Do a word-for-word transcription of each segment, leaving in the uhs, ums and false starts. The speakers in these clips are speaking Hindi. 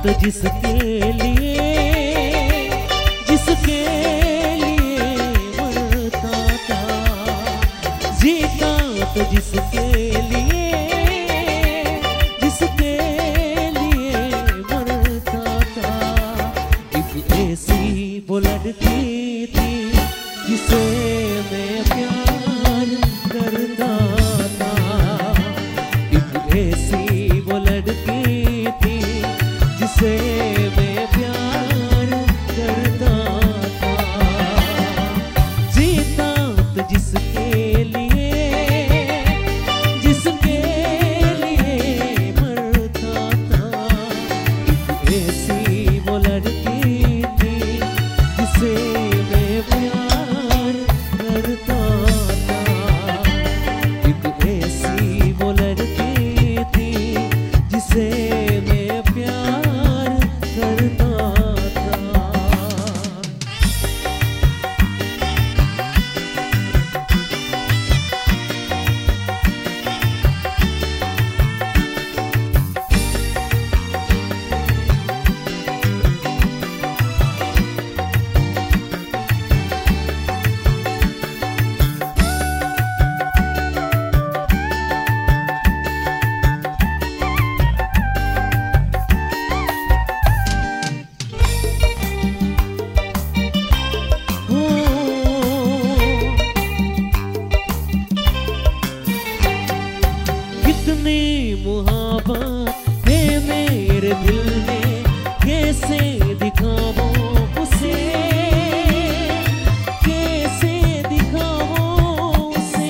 तो जिसके लिए जिसके लिए मरता था, जीता तो जिसके लिए जिसके लिए मरता था। एक ऐसी वो लड़की थी जिसे मैं प्यार करता था, एक ऐसी वो लड़की थी जिसे मैं प्यार करता था। जीता तो जिसके लिए जिसके लिए मरता था, एक ऐसी वो लड़की थी जिसे मैं प्यार करता था, एक ऐसी वो लड़की थी जिसे मैं प्यार करता था। कितनी मुहाबत है मेरे दिल में, कैसे दिखाऊं उसे, कैसे दिखाऊं उसे।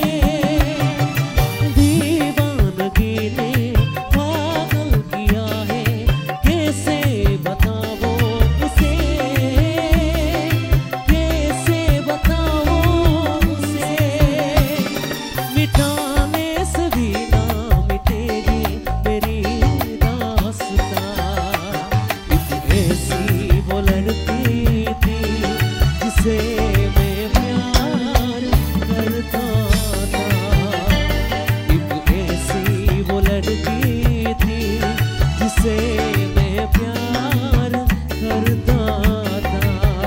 दीवानगी ने पागल किया है, कैसे बताऊं उसे, कैसे बताऊं उसे। मिटाने से भी ना मिटेगी मेरी दास्तां, एक ऐसी वो लड़की थी जिसे मैं प्यार करता था, एक ऐसी वो लड़की थी जिसे मैं प्यार करता था।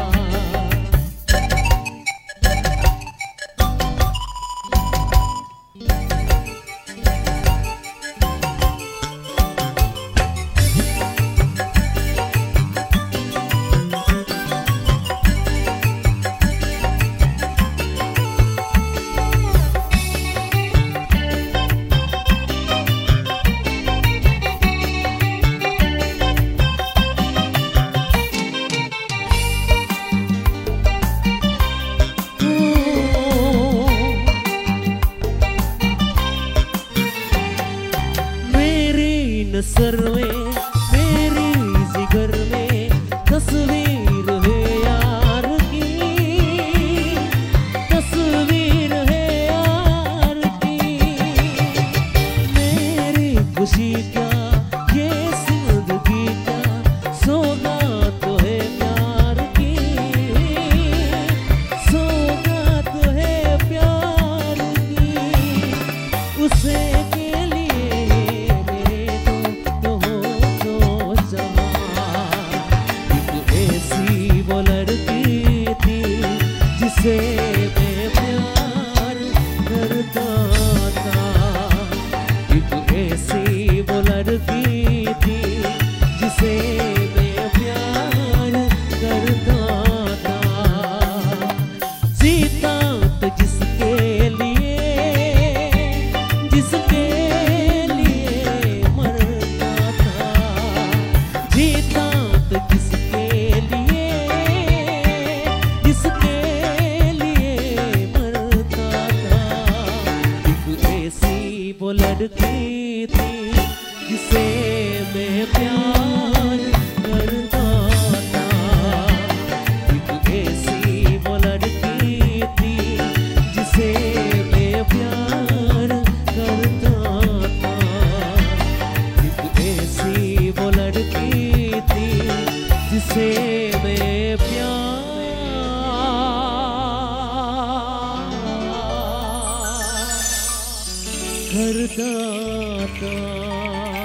नसर में मेरी जिगर में तस्वीर है यार की, तस्वीर है यार की। मेरी खुशी का ये जिंदगी का सौगात है प्यार की, सौगात है प्यार की। उसे जिसे मैं प्यार करता था, एक ऐसी वो लड़की थी जिसे मैं प्यार करता था। जीता तो जिसके लिए जिसके लिए मरता था, जीता तो जिसके लिए जिसके वो लड़की थी जिसे मैं प्यार करता था, एक ऐसी वो लड़की थी जिसे मैं प्यार करता था, एक ऐसी वो लड़की थी जिसे मैं प्यार करता था।